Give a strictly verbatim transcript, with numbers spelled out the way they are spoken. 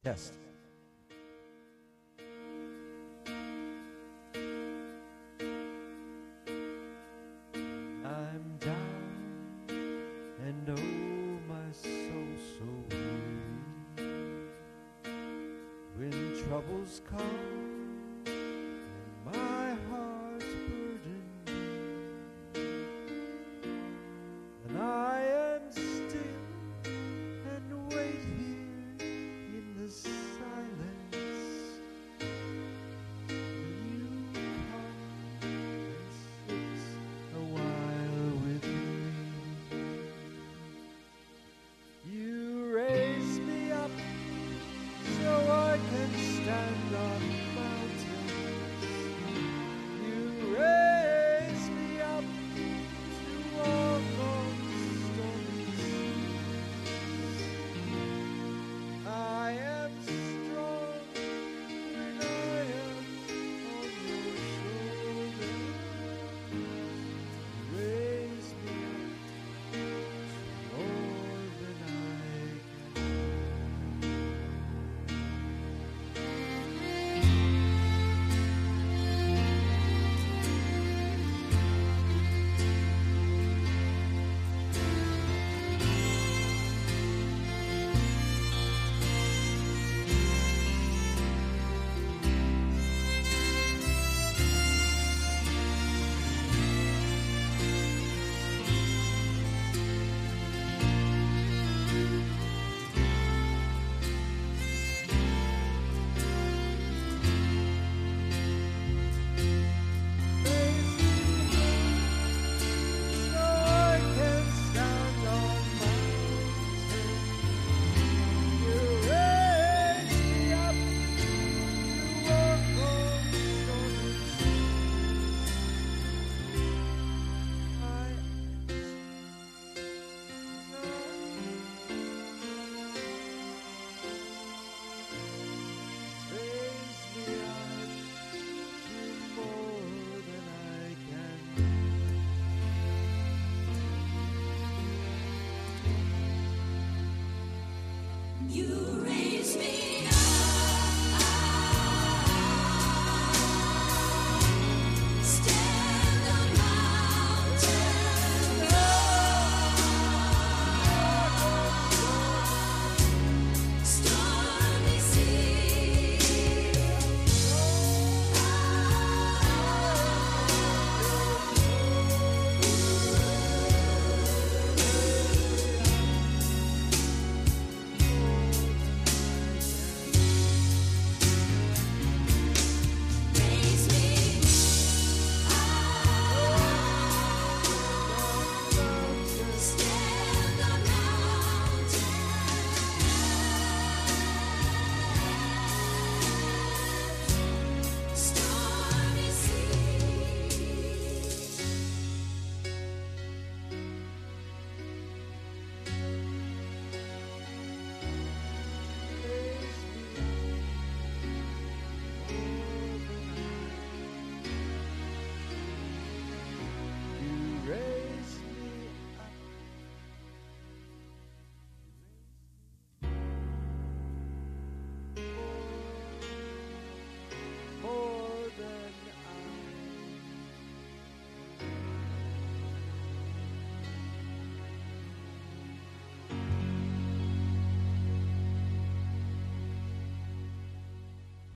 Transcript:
Test. I'm down and oh my soul so weary. When troubles come and my heart's burdened, and I am still and wait here in the silence. Then you come and sit a while with me. You raise me up so I can stand on mountains. You raise me up to walk on stormy seas. I am strong when I am on your shoulders. Raise me up to more than I can. So I can stand on mountains. You raise me up to walk on stormy seas. I raise me up to more than I can. You